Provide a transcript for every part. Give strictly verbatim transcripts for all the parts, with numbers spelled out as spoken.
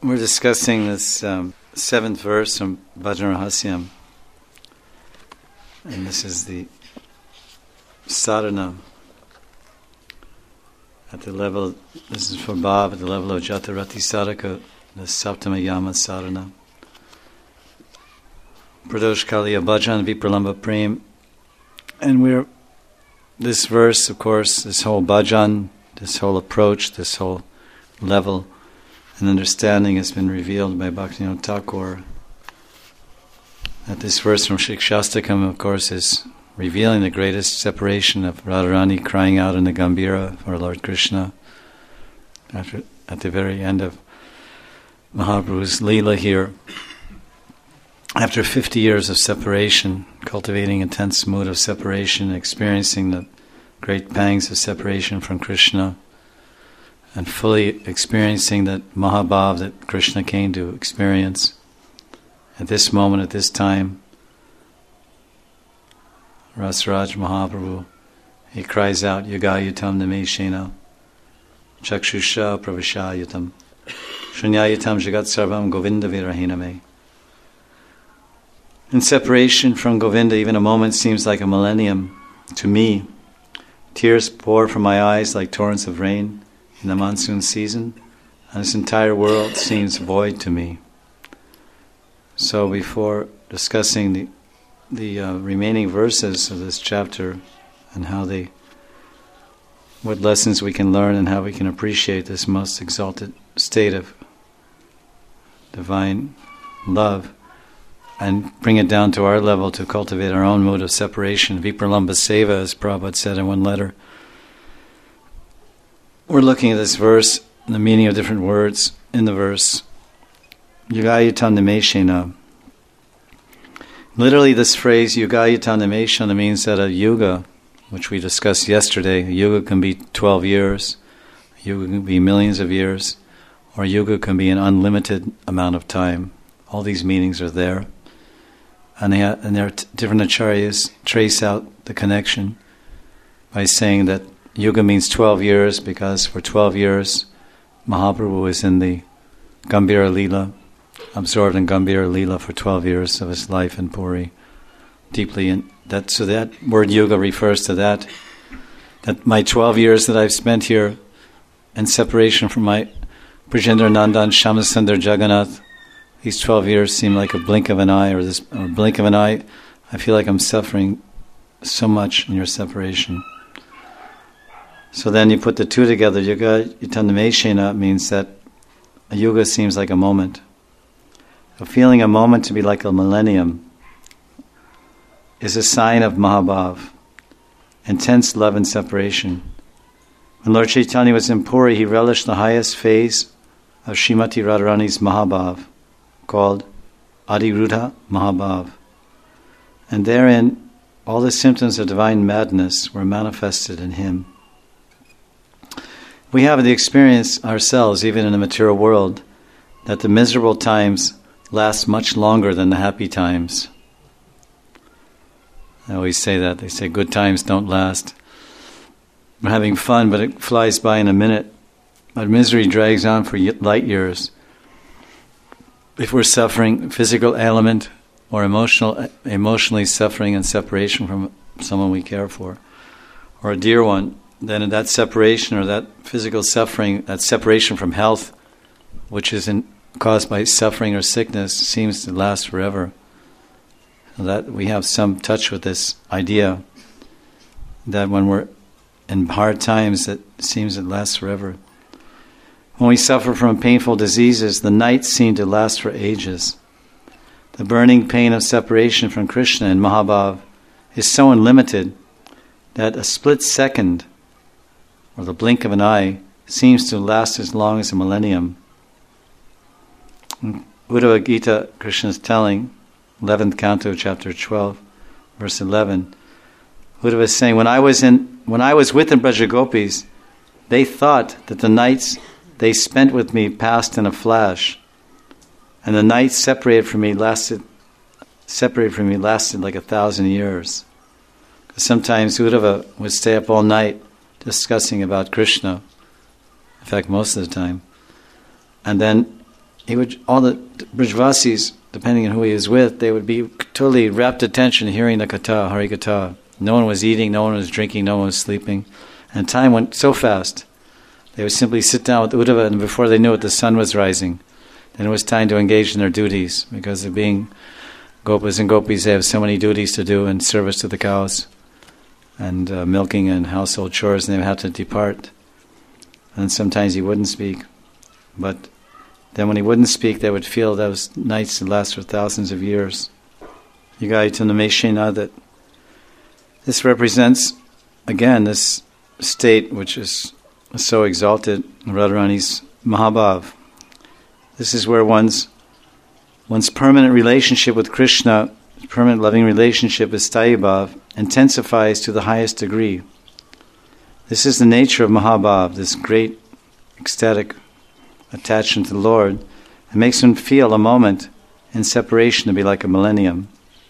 We're discussing this um, seventh verse from Bhajan Rahasyam, and this is the sadhana at the level, this is for Bhav, at the level of Jatarati Sadhaka, the Saptama Yama sadhana. Pradosh Kaliya Bhajan Vipralamba Prem. And we're, this verse, of course, this whole bhajan, this whole approach, this whole level and understanding has been revealed by Bhaktivinoda Thakur. That this verse from Shikshastakam, of course, is revealing the greatest separation of Radharani crying out in the Gambhira for Lord Krishna after, at the very end of Mahaprabhu's Leela here. After fifty years of separation, cultivating intense mood of separation, experiencing the great pangs of separation from Krishna, and fully experiencing that Mahabhav that Krishna came to experience, at this moment, at this time, Rasaraj Mahaprabhu, he cries out, Yugayutam Nameshena, Chakshusha Pravashayutam, Shunyayatam Jagat Sarvam Govinda Virahiname. In separation from Govinda, even a moment seems like a millennium to me. Tears pour from my eyes like torrents of rain in the monsoon season, and this entire world seems void to me. So before discussing the the uh, remaining verses of this chapter and how they, what lessons we can learn and how we can appreciate this most exalted state of divine love, and bring it down to our level to cultivate our own mood of separation. Vipralamba Seva, as Prabhupada said in one letter. We're looking at this verse, the meaning of different words in the verse. Yugayutam Nameshena. Literally this phrase, Yugayutam Nameshena, means that a yuga, which we discussed yesterday, a yuga can be twelve years, a yuga can be millions of years, or a yuga can be an unlimited amount of time. All these meanings are there. And, they ha- and their t- different acharyas trace out the connection by saying that yuga means twelve years because for twelve years Mahaprabhu was in the Gambhira Leela, absorbed in Gambhira Leela for twelve years of his life in Puri. Deeply in that, so that word yuga refers to that. That my twelve years that I've spent here in separation from my Brajendra Nandan Shyamasundar Jagannath, these twelve years seem like a blink of an eye, or this or blink of an eye. I feel like I'm suffering so much in your separation. So then you put the two together. Yuga Yutanameshena means that a yuga seems like a moment. A feeling a moment to be like a millennium is a sign of Mahabhav, intense love and separation. When Lord Chaitanya was in Puri, he relished the highest phase of Srimati Radharani's Mahabhav, called Adiruddha Mahabhav. And therein, all the symptoms of divine madness were manifested in him. We have the experience ourselves, even in the material world, that the miserable times last much longer than the happy times. I always say that. They say good times don't last. We're having fun, but it flies by in a minute. But misery drags on for light years. If we're suffering physical ailment or emotional, emotionally suffering and separation from someone we care for, or a dear one, then in that separation or that physical suffering, that separation from health, which is in, caused by suffering or sickness, seems to last forever. So that we have some touch with this idea that when we're in hard times, it seems it lasts forever. When we suffer from painful diseases, the nights seem to last for ages. The burning pain of separation from Krishna in Mahabhav is so unlimited that a split second, or the blink of an eye, seems to last as long as a millennium. In Uddhava Gita, Krishna is telling, eleventh canto, chapter twelve, verse eleven, Uddhava is saying, when I was in, when I was with the Brajagopis, they thought that the nights they spent with me passed in a flash, and the nights separated from me lasted separated from me lasted like a thousand years. Because sometimes Uddhava would stay up all night discussing about Krishna. In fact, most of the time, and then he would, all the Brajvasis, depending on who he was with, they would be totally rapt attention hearing the Katha, Hari Katha. No one was eating, no one was drinking, no one was sleeping. And time went so fast. They would simply sit down with Uddhava, and before they knew it, the sun was rising. Then it was time to engage in their duties, because of being Gopas and Gopis, they have so many duties to do in service to the cows, and uh, milking and household chores, and they would have to depart. And sometimes he wouldn't speak. But then when he wouldn't speak, they would feel those nights that last for thousands of years. Yugaitanameshena, that this represents, again, this state which is so exalted, Radharani's Mahabhav. This is where one's one's permanent relationship with Krishna, permanent loving relationship with Sthayi Bhav, intensifies to the highest degree. This is the nature of Mahabhav, this great ecstatic attachment to the Lord. It makes one feel a moment in separation to be like a millennium.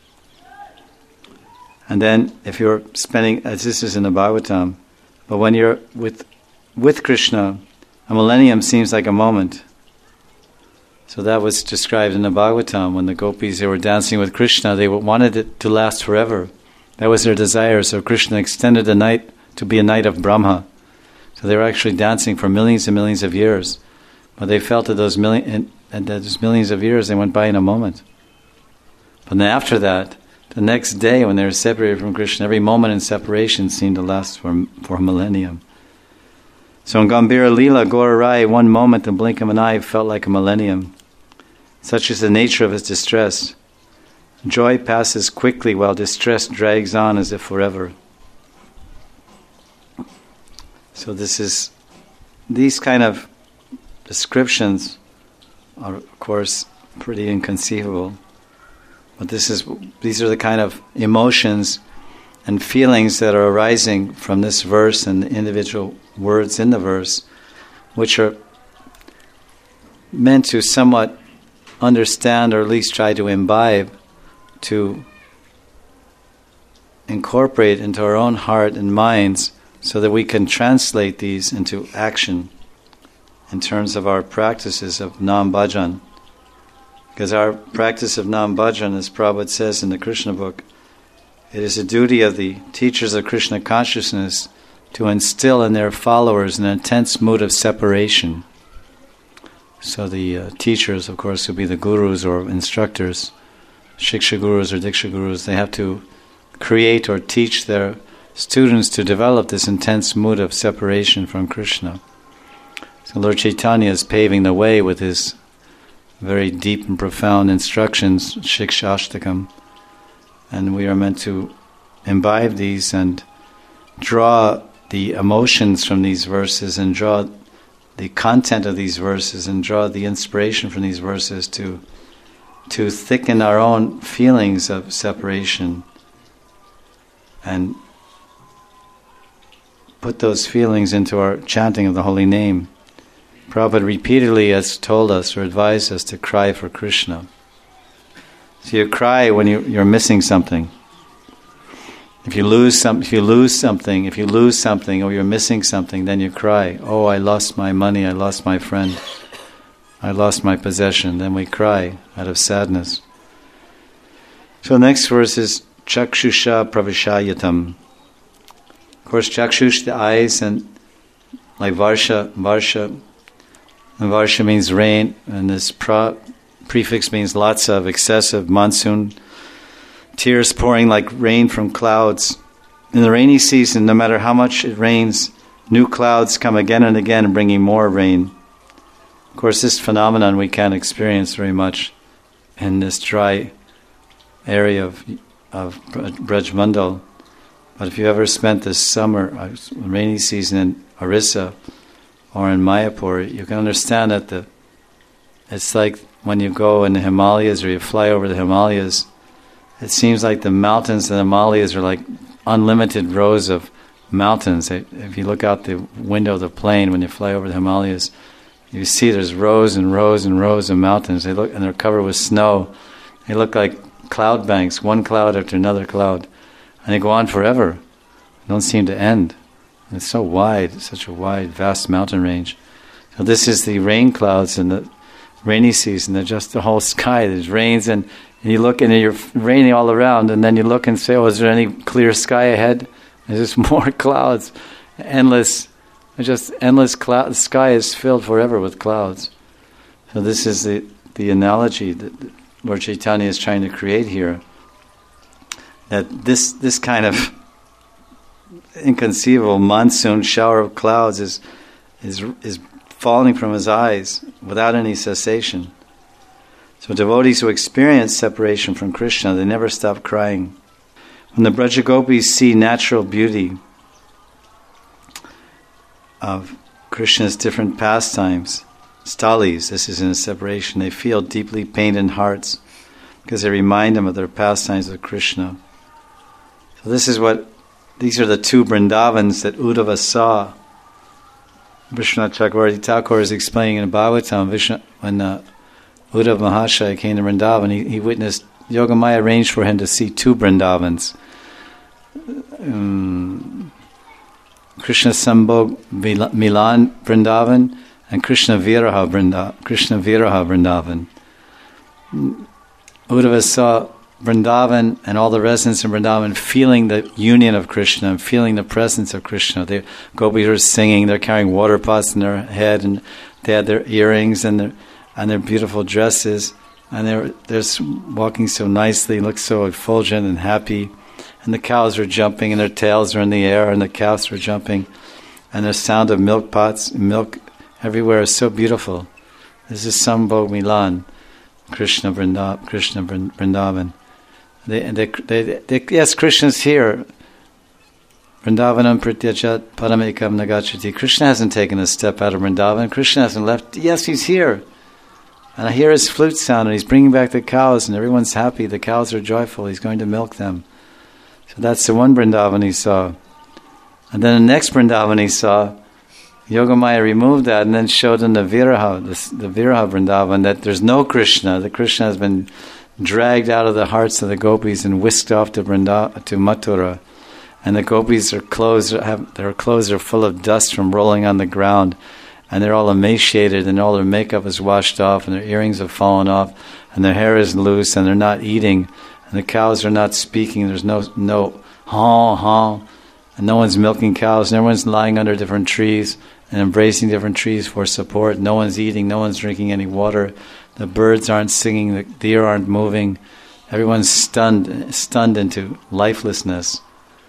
And then if you're spending, as this is in the Bhagavatam, but when you're with with Krishna, a millennium seems like a moment. So that was described in the Bhagavatam, when the gopis, they were dancing with Krishna, they wanted it to last forever. That was their desire, so Krishna extended the night to be a night of Brahma. So they were actually dancing for millions and millions of years. But they felt that those, million, and that those millions of years, they went by in a moment. But then after that, the next day when they were separated from Krishna, every moment in separation seemed to last for, for a millennium. So in Gambhira Leela, Gaura, one moment, the blink of an eye, felt like a millennium. Such is the nature of his distress. Joy passes quickly while distress drags on as if forever. So this is, these kind of descriptions are, of course, pretty inconceivable. But this is, these are the kind of emotions and feelings that are arising from this verse and the individual words in the verse, which are meant to somewhat understand, or at least try to imbibe, to incorporate into our own heart and minds, so that we can translate these into action in terms of our practices of Nam Bhajan. Because our practice of Nam Bhajan, as Prabhupada says in the Krishna book, it is a duty of the teachers of Krishna consciousness to instill in their followers an intense mood of separation. So the uh, teachers, of course, would be the gurus or instructors, Shiksha gurus or Diksha gurus. They have to create or teach their students to develop this intense mood of separation from Krishna. So Lord Chaitanya is paving the way with his very deep and profound instructions, Shikshashtakam, and we are meant to imbibe these and draw the emotions from these verses and draw the content of these verses and draw the inspiration from these verses to to thicken our own feelings of separation and put those feelings into our chanting of the holy name. Prabhupada repeatedly has told us or advised us to cry for Krishna. So you cry when you, you're missing something. If you lose some, if you lose something, if you lose something, or you're missing something, then you cry. Oh, I lost my money, I lost my friend, I lost my possession. Then we cry out of sadness. So the next verse is Chakshusha Pravishayatam. Of course, Chakshush, the eyes, and like Varsha, Varsha, and Varsha means rain, and this pra prefix means lots of, excessive, monsoon, tears pouring like rain from clouds. In the rainy season, no matter how much it rains, new clouds come again and again, bringing more rain. Of course, this phenomenon we can't experience very much in this dry area of of Braj Mandal. But if you ever spent this summer, uh, rainy season in Orissa or in Mayapur, you can understand that the it's like when you go in the Himalayas or you fly over the Himalayas, it seems like the mountains in the Himalayas are like unlimited rows of mountains. If you look out the window of the plane when you fly over the Himalayas, you see there's rows and rows and rows of mountains. They look, and they're covered with snow. They look like cloud banks, one cloud after another cloud. And they go on forever. They don't seem to end. And it's so wide, such a wide, vast mountain range. So this is the rain clouds, and the rainy season. There's just the whole sky. There's rains, and, and you look and you're raining all around, and then you look and say, oh, is there any clear sky ahead? There's just more clouds. Endless, just endless cloud. The sky is filled forever with clouds. So this is the, the analogy that Lord Chaitanya is trying to create here. That this this kind of inconceivable monsoon shower of clouds is is is falling from his eyes without any cessation. So devotees who experience separation from Krishna, they never stop crying. When the Braja Gopis see natural beauty of Krishna's different pastimes, stalis, this is in a separation, they feel deeply pained in hearts because they remind them of their pastimes with Krishna. So this is what, these are the two Vrindavans that Uddhava saw. Vishwanath Chakravarti Thakur is explaining in Bhagavatam, Vishnu, when uh, Uddhava Mahashaya came to Vrindavan, he, he witnessed, Yogamaya arranged for him to see two Vrindavans. Um, Krishna Sambhog Milan Vrindavan and Krishna Viraha Vrindavan. Krishna Viraha Vrindavan. Uddhava saw Vrindavan and all the residents in Vrindavan feeling the union of Krishna and feeling the presence of Krishna. The gopis are singing, they're carrying water pots in their head, and they had their earrings and their and their beautiful dresses, and they're they're walking so nicely, look so effulgent and happy. And the cows are jumping, and their tails are in the air, and the calves are jumping, and the sound of milk pots, milk everywhere is so beautiful. This is Sambhog Milan, Krishna Vrindavan. Krishna Vrindavan. They, they, they, they, yes, Krishna's here. Vrindavanam pratyajat paramekam nagachati. Krishna hasn't taken a step out of Vrindavan. Krishna hasn't left. Yes, he's here. And I hear his flute sound, and he's bringing back the cows, and everyone's happy. The cows are joyful. He's going to milk them. So that's the one Vrindavan he saw. And then the next Vrindavan he saw, Yogamaya removed that and then showed him the Viraha, the, the Viraha Vrindavan, that there's no Krishna. The Krishna has been dragged out of the hearts of the gopis and whisked off to Vrindavan, to Mathura. And the gopis, their clothes, have, their clothes are full of dust from rolling on the ground. And they're all emaciated, and all their makeup is washed off, and their earrings have fallen off, and their hair is loose, and they're not eating, and the cows are not speaking. There's no no haw haw, and no one's milking cows, and everyone's lying under different trees and embracing different trees for support. No one's eating, no one's drinking any water. The birds aren't singing, the deer aren't moving. Everyone's stunned, stunned into lifelessness.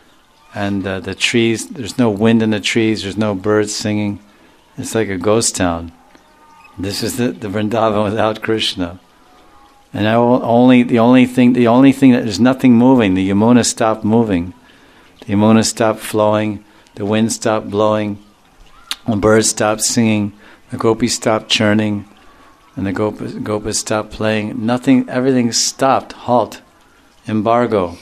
And uh, the trees, there's no wind in the trees, there's no birds singing. It's like a ghost town. This is the, the Vrindavan without Krishna. And I will only the only thing the only thing that there's nothing moving. The Yamuna stopped moving. The Yamuna stopped flowing. The wind stopped blowing. The birds stopped singing. The gopis stopped churning, and the gopas, gopas stopped playing. Nothing. Everything stopped. Halt. Embargo.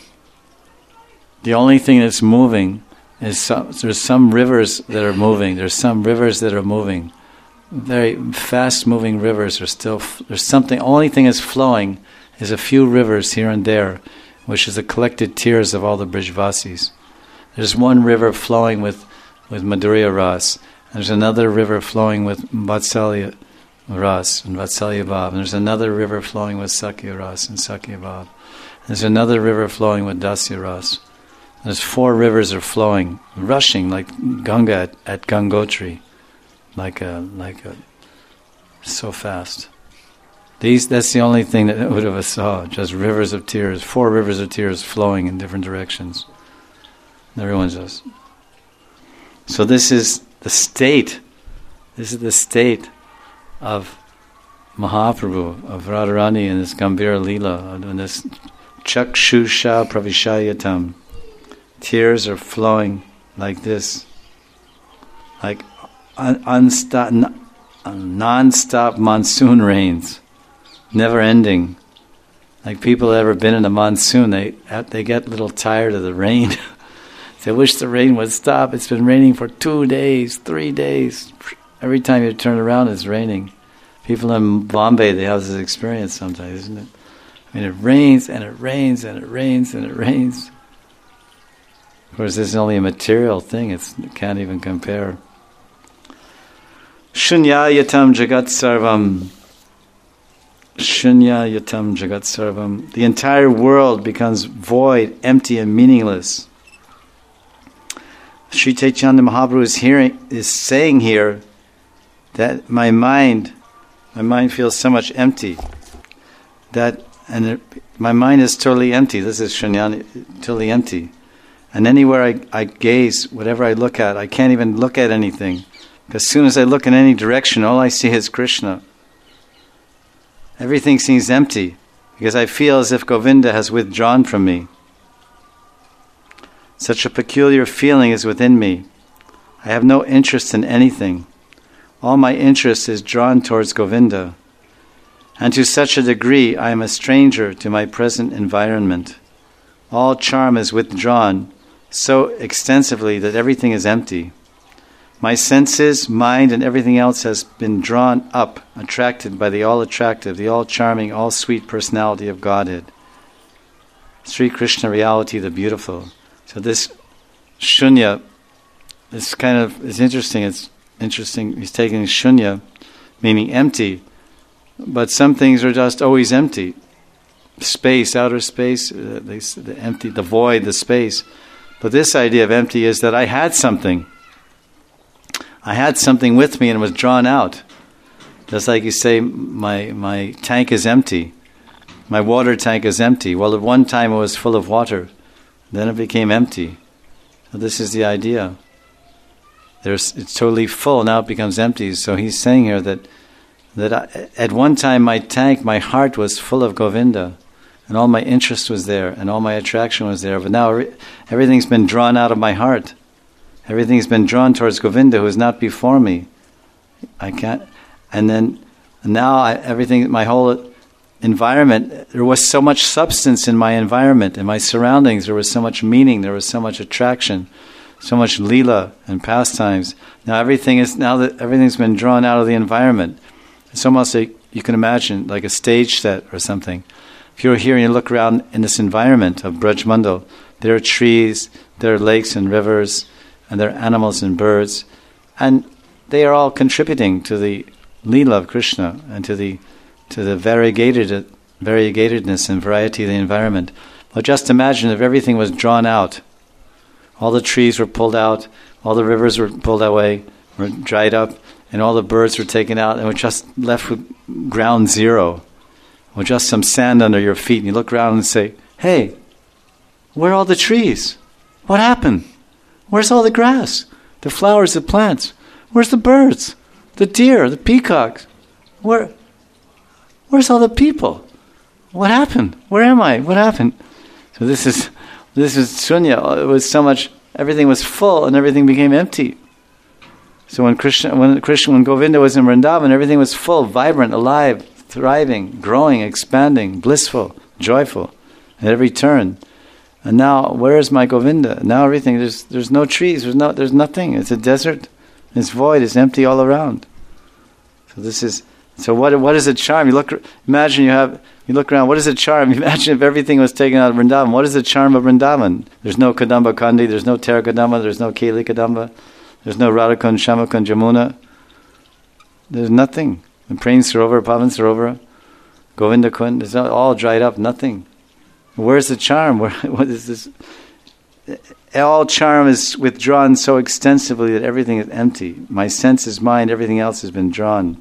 The only thing that's moving is some, there's some rivers that are moving. There's some rivers that are moving. Very fast-moving rivers are still. There's something. Only thing that's flowing is a few rivers here and there, which is the collected tears of all the Brijvasis. There's one river flowing with with Madhurya Ras. There's another river flowing with Vatsalya Ras and Vatsalya Bhav. And there's another river flowing with Sakya Ras and Sakya Bhav. There's another river flowing with Dasya Ras. There's four rivers are flowing, rushing like Ganga at, at Gangotri. Like a, like a, so fast. These, that's the only thing that Uddhava saw, just rivers of tears, four rivers of tears flowing in different directions. And everyone's just... So this is the state, this is the state of Mahaprabhu, of Radharani in this Gambhira Leela, in this Chakshusha Pravishayatam. Tears are flowing like this, like Un- unstop, n- non-stop monsoon rains, never ending. Like people have ever been in a monsoon, they they get a little tired of the rain. They wish the rain would stop. It's been raining for two days, three days. Every time you turn around, it's raining. People in Bombay, they have this experience sometimes, isn't it? I mean, it rains and it rains and it rains and it rains. Of course, this is only a material thing. It's, it can't even compare. Shunyayatam jagat sarvam Shunya yatam jagat sarvam. The entire world becomes void, empty, and meaningless. Sri Chaitanya Mahaprabhu is hearing, is saying here that my mind, my mind feels so much empty. That and it, my mind is totally empty. This is Shunyani, totally empty. And anywhere I, I gaze, whatever I look at, I can't even look at anything. Because as soon as I look in any direction, all I see is Krishna. Everything seems empty, because I feel as if Govinda has withdrawn from me. Such a peculiar feeling is within me. I have no interest in anything. All my interest is drawn towards Govinda. And to such a degree, I am a stranger to my present environment. All charm is withdrawn so extensively that everything is empty. My senses, mind, and everything else has been drawn up, attracted by the all-attractive, the all-charming, all-sweet personality of Godhead. Sri Krishna reality, the beautiful. So this shunya is kind of, it's interesting, it's interesting, he's taking shunya, meaning empty, but some things are just always empty. Space, outer space, uh, they, the empty, the void, the space. But this idea of empty is that I had something. I had something with me and it was drawn out. Just like you say, my my tank is empty. My water tank is empty. Well, at one time it was full of water. Then it became empty. So this is the idea. There's, it's totally full, now it becomes empty. So he's saying here that, that I, at one time my tank, my heart was full of Govinda. And all my interest was there, and all my attraction was there. But now everything's been drawn out of my heart. Everything's been drawn towards Govinda, who is not before me. I can't. And then and now I, everything, my whole environment, there was so much substance in my environment, in my surroundings. There was so much meaning. There was so much attraction, so much lila and pastimes. Now everything is now that everything's been drawn out of the environment. It's almost like you can imagine, like a stage set or something. If you're here and you look around in this environment of Braj Mandal, there are trees, there are lakes and rivers, and there are animals and birds, and they are all contributing to the Leela of Krishna and to the to the variegated variegatedness and variety of the environment. But just imagine if everything was drawn out, all the trees were pulled out, all the rivers were pulled away, were dried up, and all the birds were taken out, and we're just left with ground zero. Or just some sand under your feet, and you look around and say, hey, where are all the trees? What happened? Where's all the grass? The flowers, the plants? Where's the birds? The deer, the peacocks? Where? Where's all the people? What happened? Where am I? What happened? So this is this is shunya. It was so much, everything was full and everything became empty. So when Krishna, when Krishna, when Govinda was in Vrindavan, everything was full, vibrant, alive, thriving, growing, expanding, blissful, joyful at every turn. And now, where is my Govinda? Now everything, there's there's no trees, there's no there's nothing. It's a desert. It's void. It's empty all around. So this is so. What what is a charm? You look. Imagine you have. You look around. What is a charm? Imagine if everything was taken out of Vrindavan. What is the charm of Vrindavan? There's no Kadamba Kandi. There's no Tara Kadamba. There's no Keli Kadamba. There's no Radhakund, Shamakund, Jamuna. There's nothing. The Prem Sarovar, Pavan Sarovar, Govinda Kund, it's all dried up, nothing. Where's the charm? Where, what is this? All charm is withdrawn so extensively that everything is empty. My senses, mind, everything else has been drawn.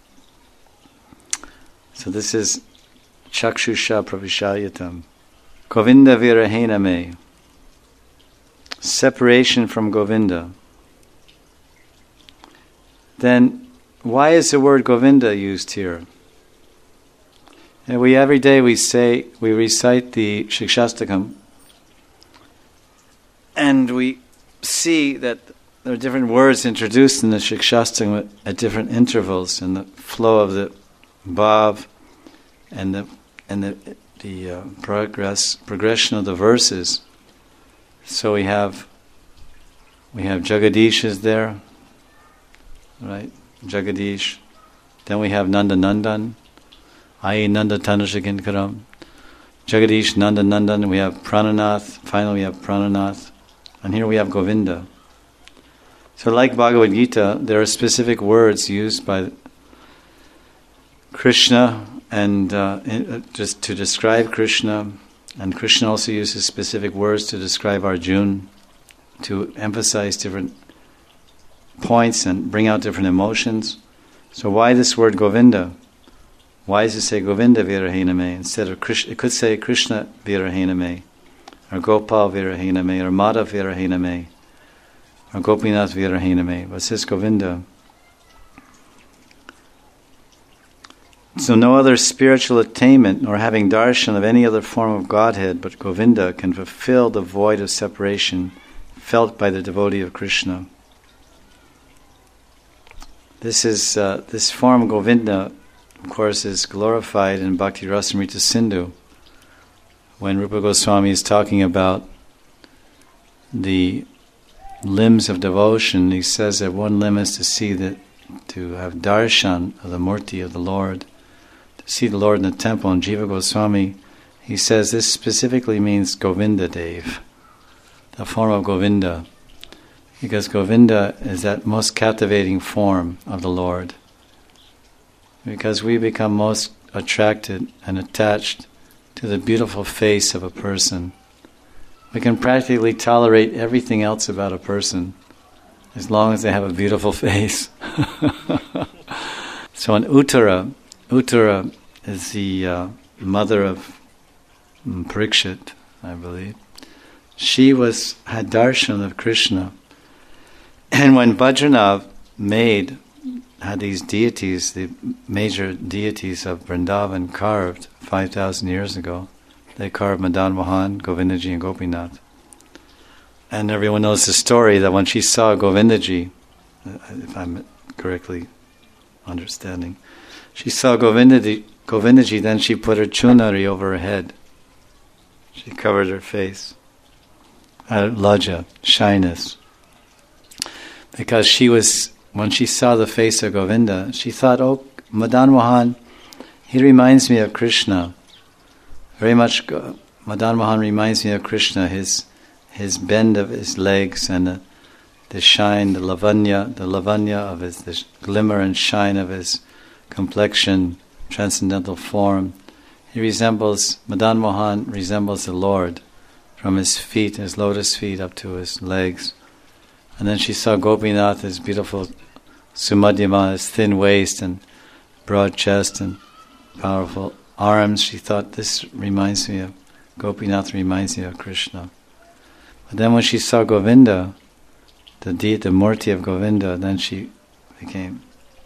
So this is Chakshusha Pravishayatam. Govinda Virahena Me. Separation from Govinda. Then why is the word Govinda used here? And we every day we say, we recite the Shikshastakam, and we see that there are different words introduced in the Shikshastakam at different intervals in the flow of the bhav and the and the the uh, progress progression of the verses. So we have we have Jagadish is there, right? Jagadish. Then we have Nanda Nandan. Ai Nanda Tanushakinkaram. Jagadish, Nanda Nandan. We have Prananath. Finally we have Prananath. And here we have Govinda. So like Bhagavad Gita, there are specific words used by Krishna and uh, in, just to describe Krishna, and Krishna also uses specific words to describe Arjuna, to emphasize different points and bring out different emotions. So why this word Govinda? Why does it say Govinda Virahena Me instead of Krishna? It could say Krishna Virahena Me, or Gopal Virahena Me, or Madhav Virahena Me, or Gopinath Virahena Me. But it says Govinda. So no other spiritual attainment nor having darshan of any other form of Godhead but Govinda can fulfill the void of separation felt by the devotee of Krishna. This is uh, this form Govinda, of course, is glorified in Bhakti Rasamrita Sindhu. When Rupa Goswami is talking about the limbs of devotion, he says that one limb is to see that, to have darshan of the Murti of the Lord, to see the Lord in the temple. And Jiva Goswami, he says this specifically means Govinda Dev, the form of Govinda, because Govinda is that most captivating form of the Lord. Because we become most attracted and attached to the beautiful face of a person. We can practically tolerate everything else about a person as long as they have a beautiful face. So in Uttara, Uttara is the uh, mother of um, Parikshit, I believe. She was had darshan of Krishna. And when Bajranath made, had these deities, the major deities of Vrindavan carved five thousand years ago, they carved Madan Mohan, Govindaji and Gopinath. And everyone knows the story that when she saw Govindaji, if I'm correctly understanding, she saw Govindaji, Govindaji, then she put her chunari over her head. She covered her face. Uh, Laja, shyness. Because she was, when she saw the face of Govinda, she thought, oh, Madan Mohan, he reminds me of Krishna. Very much, Madan Mohan reminds me of Krishna, his his bend of his legs and the, the shine, the lavanya, the lavanya of his, the glimmer and shine of his complexion, transcendental form. He resembles, Madan Mohan resembles the Lord from his feet, his lotus feet up to his legs. And then she saw Gopinath, his beautiful Sumadhyama, his thin waist and broad chest and powerful arms. She thought, this reminds me of, Gopinath reminds me of Krishna. But then when she saw Govinda, the de- the Murti of Govinda, then she became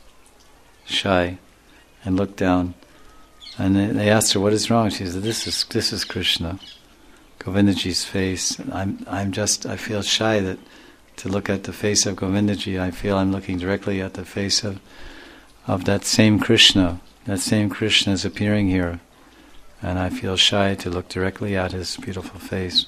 shy and looked down. And they, they asked her, what is wrong? She said, this is this is Krishna, Govindaji's face. I'm I'm just, I feel shy that to look at the face of Govindaji. I feel I'm looking directly at the face of of that same Krishna. That same Krishna is appearing here. And I feel shy to look directly at his beautiful face.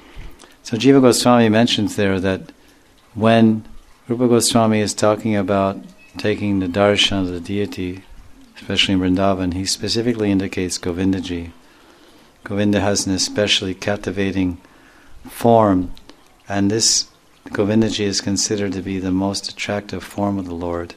So Jiva Goswami mentions there that when Rupa Goswami is talking about taking the darshan of the deity, especially in Vrindavan, he specifically indicates Govindaji. Govinda has an especially captivating form, and this Govindaji is considered to be the most attractive form of the Lord.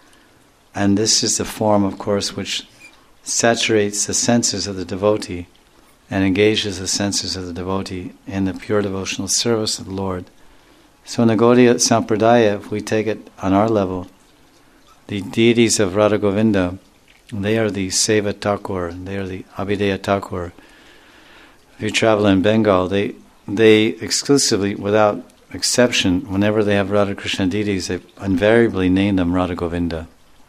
And this is the form, of course, which saturates the senses of the devotee and engages the senses of the devotee in the pure devotional service of the Lord. So in the Gaudiya Sampradaya, if we take it on our level, the deities of Radha Govinda, they are the Seva Thakur, they are the Abhideya Thakur. If you travel in Bengal, they they exclusively, without exception, whenever they have Radha Krishna deities, they invariably name them Radha Govinda.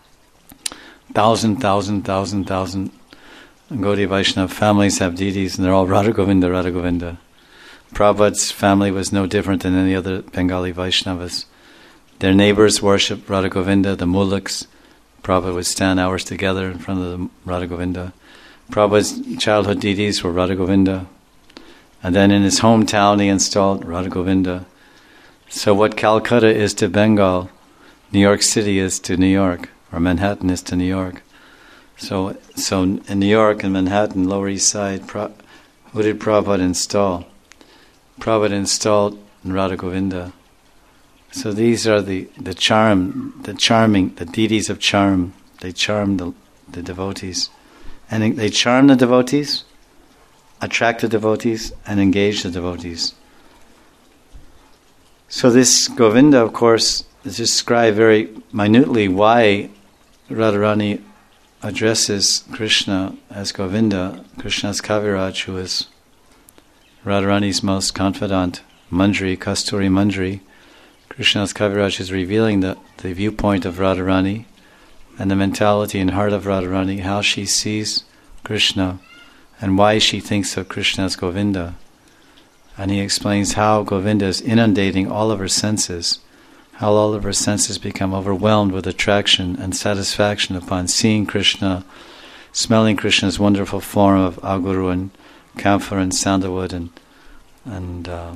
Thousand, thousand, thousand, thousand Gaudiya Vaishnava families have deities, and they're all Radha Govinda, Radha Govinda. Prabhupada's family was no different than any other Bengali Vaishnavas. Their neighbors worship Radha Govinda, the Mulaks. Prabhupada would stand hours together in front of the Radha Govinda. Prabhupada's childhood deities were Radha Govinda. And then in his hometown he installed Radha Govinda. So what Calcutta is to Bengal, New York City is to New York, or Manhattan is to New York. So so in New York and Manhattan, Lower East Side, Pra- who did Prabhupada install? Prabhupada installed Radha Govinda. So these are the, the charm, the charming, the deities of charm. They charm the, the devotees. And they charm the devotees, attract the devotees, and engage the devotees. So this Govinda, of course, is described very minutely why Radharani addresses Krishna as Govinda, Krishna's Kaviraj, who is Radharani's most confidant, Manjari, Kasturi Manjari. Krishna's Kaviraj is revealing the, the viewpoint of Radharani and the mentality and heart of Radharani, how she sees Krishna and why she thinks of Krishna as Govinda. And he explains how Govinda is inundating all of her senses, how all of her senses become overwhelmed with attraction and satisfaction upon seeing Krishna, smelling Krishna's wonderful form of aguru and camphor and sandalwood and, and uh,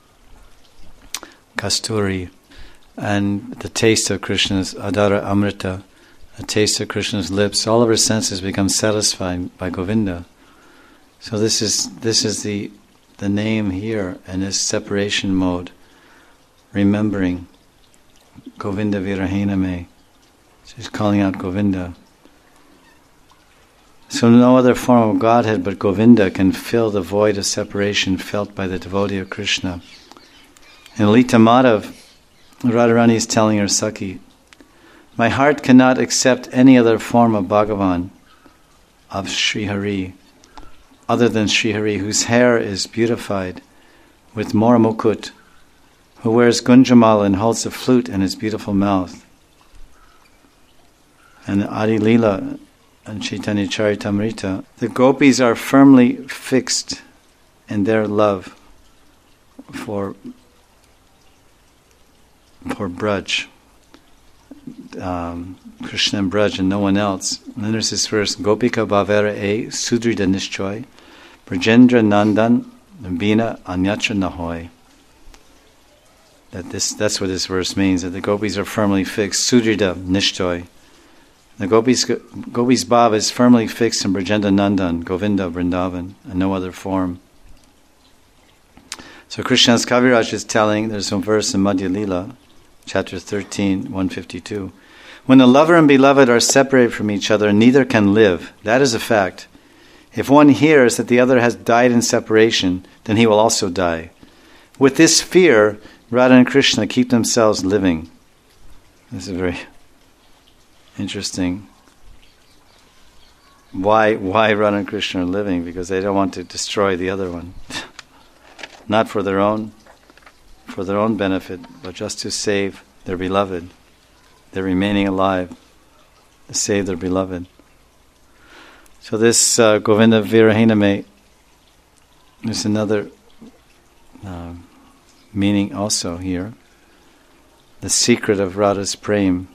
kasturi, and the taste of Krishna's adara amrita, the taste of Krishna's lips. All of her senses become satisfied by Govinda. So this is this is the the name here in this separation mode, remembering Govinda Virahena Me. She's calling out Govinda. So no other form of Godhead but Govinda can fill the void of separation felt by the devotee of Krishna. In Lita Madhav, Radharani is telling her Sakhi, my heart cannot accept any other form of Bhagavan, of Sri Hari, other than Sri Hari, whose hair is beautified with Mora Mukut, who wears Gunjamala and holds a flute in his beautiful mouth. And Adi Leela and Chaitanya Charitamrita, the gopis are firmly fixed in their love for for Braj, um, Krishna and Braj and no one else. And then there's this verse, Gopika Bhavera E Sudrida Nishchoy Brajendra Nandan Bina Anyatra Nahoy. That this that's what this verse means, that the gopis are firmly fixed, Sudrida Nishchoy. The gopis gopis bhav is firmly fixed in Brajendra Nandan, Govinda Vrindavan, and no other form. So Krishna's Kaviraj is telling, there's some verse in Madhya Lila, chapter thirteen, one fifty-two. When the lover and beloved are separated from each other, neither can live. That is a fact. If one hears that the other has died in separation, then he will also die. With this fear, Radha and Krishna keep themselves living. This is very interesting. Why, why Radha and Krishna are living? Because they don't want to destroy the other one. Not for their own for their own benefit, but just to save their beloved. They're remaining alive to save their beloved. So this uh, Govinda Virahena Me, there's another uh, meaning also here. The secret of Radha's prem.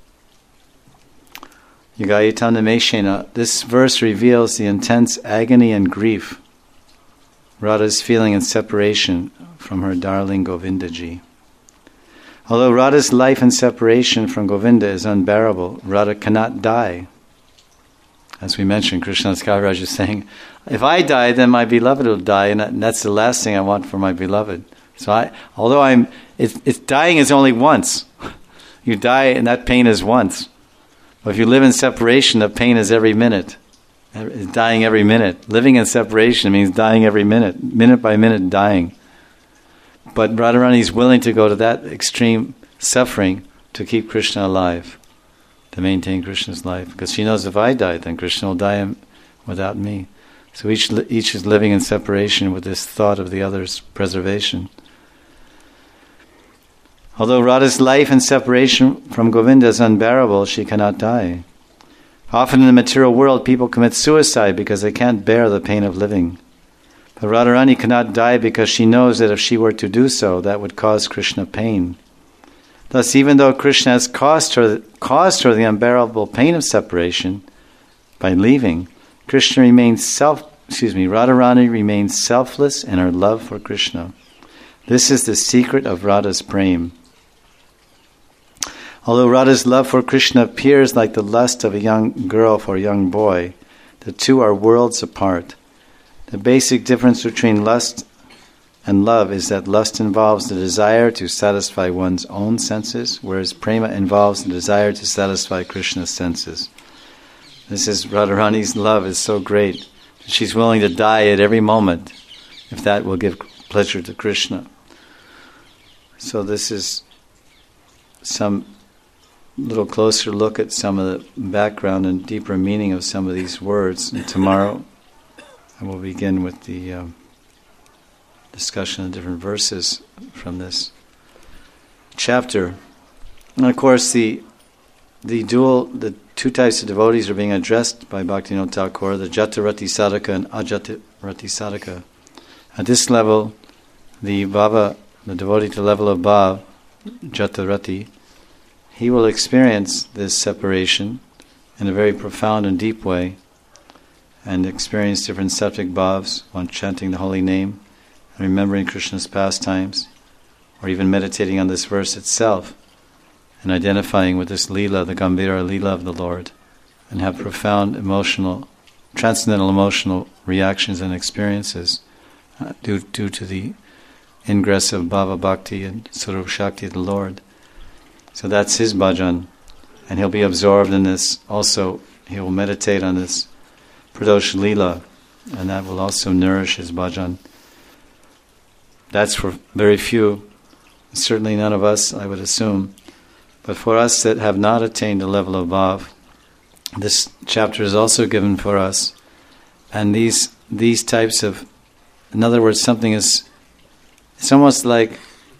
Yugayatana Meshena. This verse reveals the intense agony and grief Radha's feeling in separation from her darling Govindaji. Although Radha's life in separation from Govinda is unbearable, Radha cannot die. As we mentioned, Krishna's Kaviraj is saying, if I die, then my beloved will die, and that's the last thing I want for my beloved. So I, although I'm, it's, it's dying is only once. You die and that pain is once. But if you live in separation, the pain is every minute. It's dying every minute. Living in separation means dying every minute, minute by minute dying. But Radharani is willing to go to that extreme suffering to keep Krishna alive, to maintain Krishna's life. Because she knows if I die, then Krishna will die without me. So each each is living in separation with this thought of the other's preservation. Although Radha's life in separation from Govinda is unbearable, she cannot die. Often in the material world, people commit suicide because they can't bear the pain of living. But Radharani cannot die because she knows that if she were to do so, that would cause Krishna pain. Thus, even though Krishna has caused her, caused her the unbearable pain of separation by leaving, Krishna remains self. Excuse me, Radharani remains selfless in her love for Krishna. This is the secret of Radha's prem. Although Radha's love for Krishna appears like the lust of a young girl for a young boy, the two are worlds apart. The basic difference between lust and love is that lust involves the desire to satisfy one's own senses, whereas prema involves the desire to satisfy Krishna's senses. This is Radharani's love is so great. She's willing to die at every moment if that will give pleasure to Krishna. So this is some little closer look at some of the background and deeper meaning of some of these words. And tomorrow I will begin with the um, discussion of different verses from this chapter. And of course the the dual, the two types of devotees are being addressed by Bhaktivinoda Thakur, the Jatarati Sadhaka and Ajatarati Sadhaka. At this level, the Bhava, the devotee to the level of Bhav, Jatarati, he will experience this separation in a very profound and deep way and experience different sattvic bhavs, one chanting the holy name, and remembering Krishna's pastimes, or even meditating on this verse itself and identifying with this Leela, the Gambhira Leela of the Lord, and have profound emotional, transcendental emotional reactions and experiences uh, due, due to the ingress of Bhava Bhakti and Sarup Shakti of the Lord. So that's his bhajan, and he'll be absorbed in this also. He will meditate on this Pradosh Leela, and that will also nourish his bhajan. That's for very few, certainly none of us, I would assume. But for us that have not attained the level of Bhav, this chapter is also given for us. And these these types of, in other words, something is, it's almost like,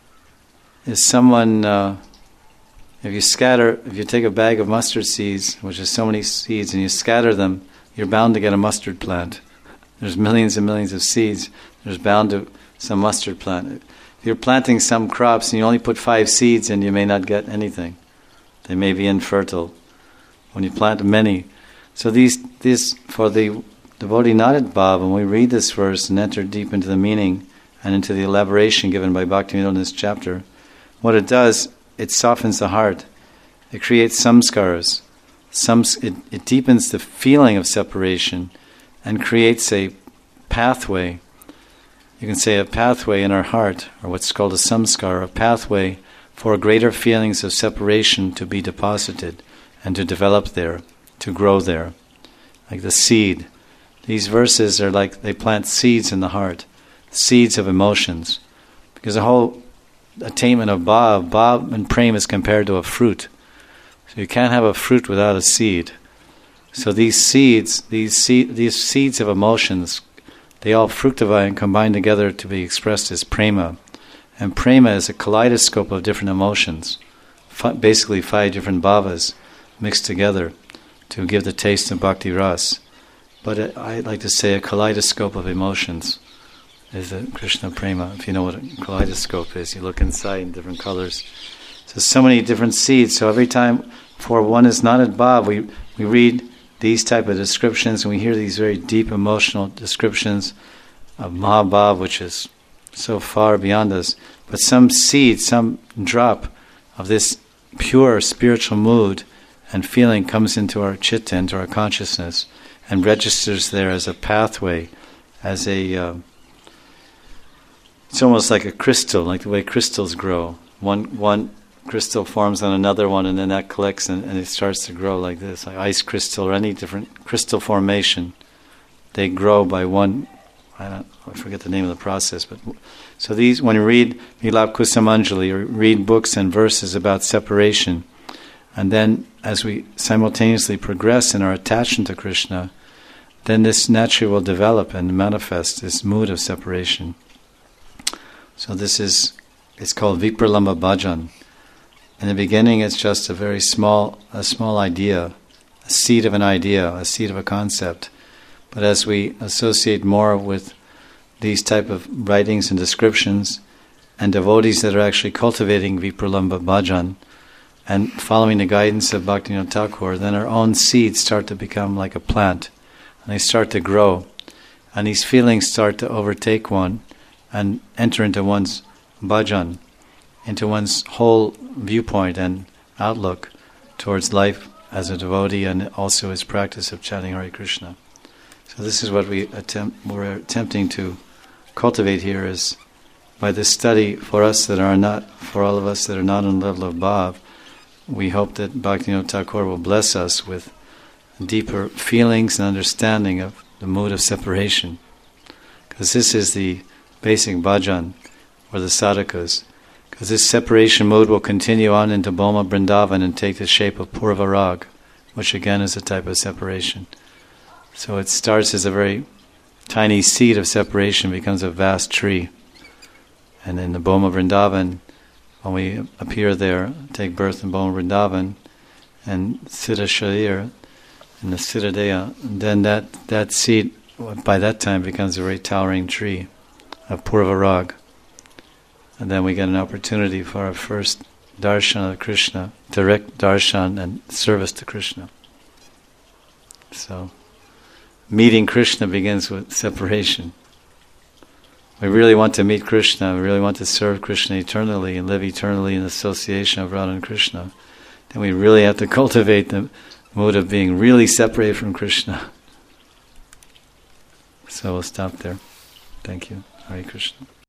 is someone, uh, if you scatter, if you take a bag of mustard seeds, which is so many seeds, and you scatter them, you're bound to get a mustard plant. There's millions and millions of seeds. There's bound to some mustard plant. If you're planting some crops and you only put five seeds in, you may not get anything. They may be infertile. When you plant many. So these, these for the devotee not at Bhav, when we read this verse and enter deep into the meaning and into the elaboration given by Bhaktivinoda in this chapter, what it does, it softens the heart. It creates samskaras. Some, it, it deepens the feeling of separation and creates a pathway. You can say a pathway in our heart, or what's called a samskar, a pathway for greater feelings of separation to be deposited and to develop there, to grow there. Like the seed. These verses are like, they plant seeds in the heart, seeds of emotions. Because the whole attainment of Bhav, Bhav and Prem is compared to a fruit. So you can't have a fruit without a seed. So these seeds, these seed, these seeds of emotions, they all fructify and combine together to be expressed as prema. And prema is a kaleidoscope of different emotions, F- basically five different bhavas mixed together to give the taste of bhakti ras. But it, I like to say a kaleidoscope of emotions is a Krishna prema. If you know what a kaleidoscope is, you look inside in different colors. So so many different seeds. So every time for one is not at Bhav, we, we read these type of descriptions and we hear these very deep emotional descriptions of Mahabhav, which is so far beyond us. But some seed, some drop of this pure spiritual mood and feeling comes into our chitta, into our consciousness, and registers there as a pathway, as a... Uh, it's almost like a crystal, like the way crystals grow. One one crystal forms on another one, and then that collects and, and it starts to grow like this, like ice crystal or any different crystal formation. They grow by one, I don't I forget the name of the process, but so these, when you read Vilap Kusumanjali or read books and verses about separation, and then as we simultaneously progress in our attachment to Krishna, then this naturally will develop and manifest this mood of separation. So this is, it's called Vipralamba Bhajan. In the beginning it's just a very small, a small idea, a seed of an idea, a seed of a concept. But as we associate more with these type of writings and descriptions, and devotees that are actually cultivating Vipralamba Bhajan, and following the guidance of Bhaktivinoda Thakur, then our own seeds start to become like a plant, and they start to grow, and these feelings start to overtake one, and enter into one's bhajan, into one's whole viewpoint and outlook towards life as a devotee and also his practice of chanting Hare Krishna. So this is what we attempt, we're attempting to cultivate here, is by this study for us that are not, for all of us that are not on the level of Bhav, we hope that Bhaktivinoda Thakur will bless us with deeper feelings and understanding of the mode of separation. Because this is the basic bhajan, or the sadhakas. Because this separation mode will continue on into Bhoma Vrindavan and take the shape of Purva Rag, which again is a type of separation. So it starts as a very tiny seed of separation, becomes a vast tree. And in the Bhoma Vrindavan, when we appear there, take birth in Bhoma Vrindavan, and Siddha Sharir, and the Siddha Deha, then that, that seed, by that time, becomes a very towering tree of Purva Rag. And then we get an opportunity for our first darshan of Krishna, direct darshan and service to Krishna. So, meeting Krishna begins with separation. We really want to meet Krishna, we really want to serve Krishna eternally and live eternally in association of Radha and Krishna. Then we really have to cultivate the mode of being really separated from Krishna. So we'll stop there. Thank you. Hare Krishna.